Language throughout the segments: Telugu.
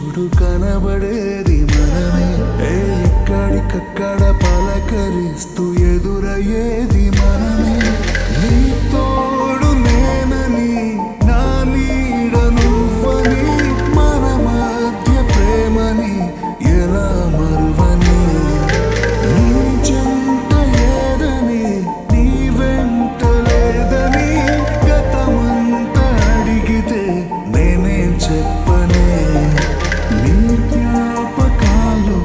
చూడు కనబడేది మనమే, ఎక్కడికక్కడ పలకరిస్తూ ఎదురయ్యేది మనమే. నీ తోడు నేనని, నా నీడ నువ్వని, మన మధ్య ప్రేమని ఎలా మరువని. నీ చెంత ఏదని, నీ వెంట లేదని గతమంతా అడిగితే నేనేం చెప్పనే. నీ జ్ఞాపకాలు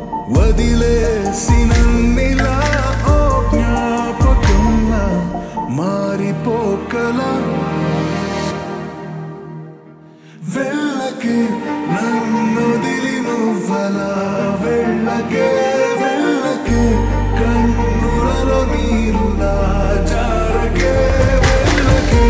వదిలేసినన్నిలా ఓ జ్ఞాపకంలా మారిపోకలా. వెళ్ళకే నన్నొదిలి నువ్వలా, వెళ్ళకే వెళ్ళకే కన్నులలో నీరులా జారకే వెళ్ళకే.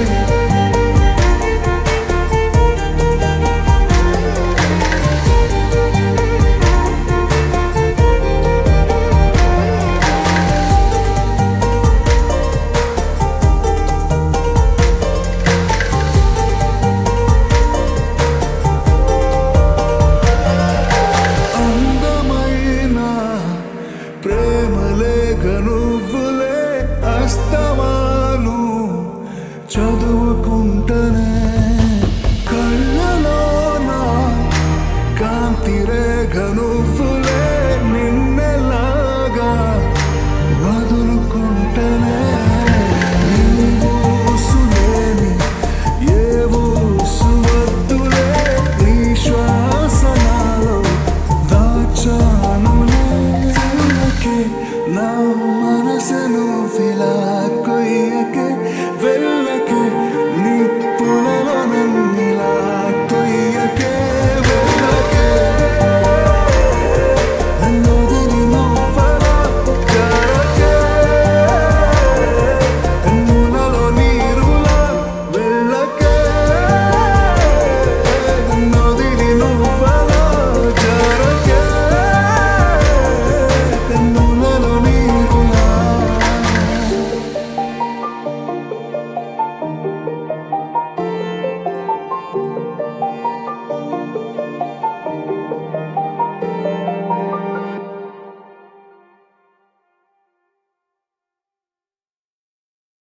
ప్రేమలేఖ నువ్వులే అస్తమాను చదువు